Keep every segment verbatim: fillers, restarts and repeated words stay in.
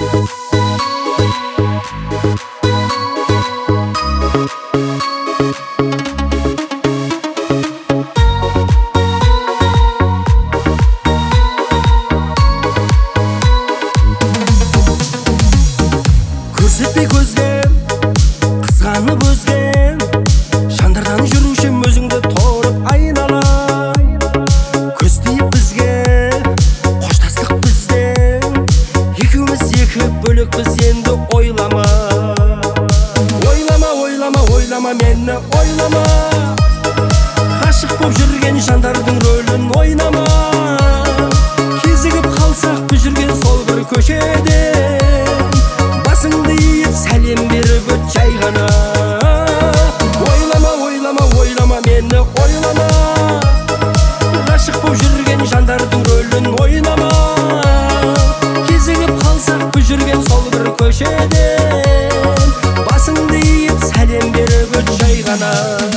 Көрсетпей көзге қызғанып өзге жандардан жүрушім өзіңді торып айнала. Көз тиіп бізге қоштастық бізден, екеуміз екі бөлікпіз енді ойлама. Ойлама, ойлама, ойлама мені ойлама. Ғашық боп жүрген жандардың рөлін ойнама. Кезігіп қалсақ біз жүрген сол бір көшеде, басыңды иіп сәлем беріп өт жай ғана. Ойлама, ойлама, ойлама мені ойлама. Ғашық боп жүрген жандардың рөлін ойнама. Кезігіп қалсақ біз жүрген сол бір көшеде, басыңды иіп сәлем беріп өт жай ғана.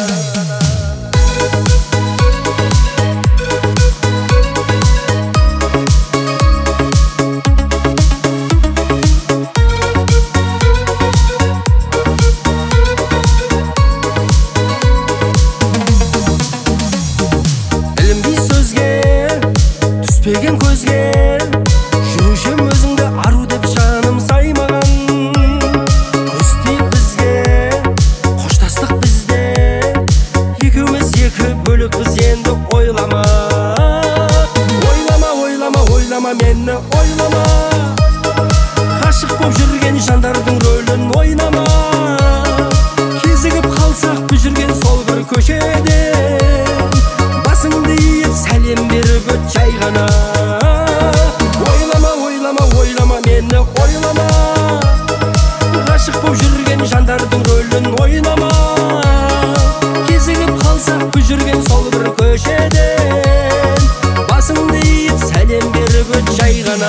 Түспеген көзге жүрушім өзіңді ару деп жаным саймаған. Көз тиіп бізге қоштастық бізде, екеуміз екі бөлікпіз енді ойлама. Ойлама, ойлама, ойлама мені ойлама. Ғашық боп жүрген жандардың рөлін ойнама. Кезігіп қалсақ біз жүрген сол бір көшеде, басыңды иіп сәлем беріп өт жай ғана. Ойлама, ойлама, ойлама мені ойлама. Ғашық боп жүрген жандардың рөлін ойнама. Кезігіп қалсақ біз жүрген сол бір көшеде, басыңды иіп сәлем беріп өт жай ғана.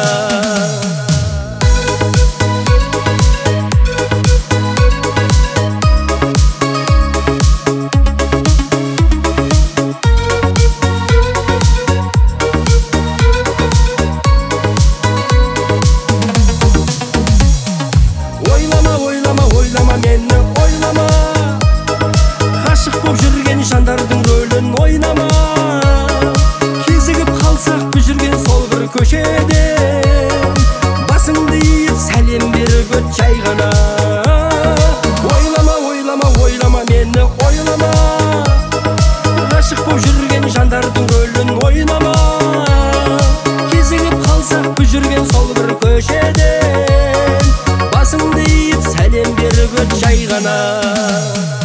Мені ойлама. Ғашық боп жүрген жандардың рөлін ойнама. Кезігіп қалсақ біз жүрген сол бір көшеде, басыңды иіп сәлем беріп өт жай ғана. Ойлама, ойлама, ойлама мені ойлама. Ғашық боп жүрген жандардың рөлін ойнама. Кезігіп қалсақ біз жүрген сол бір көшеде, басыңды иіп сәлем беріп өт жай ғана.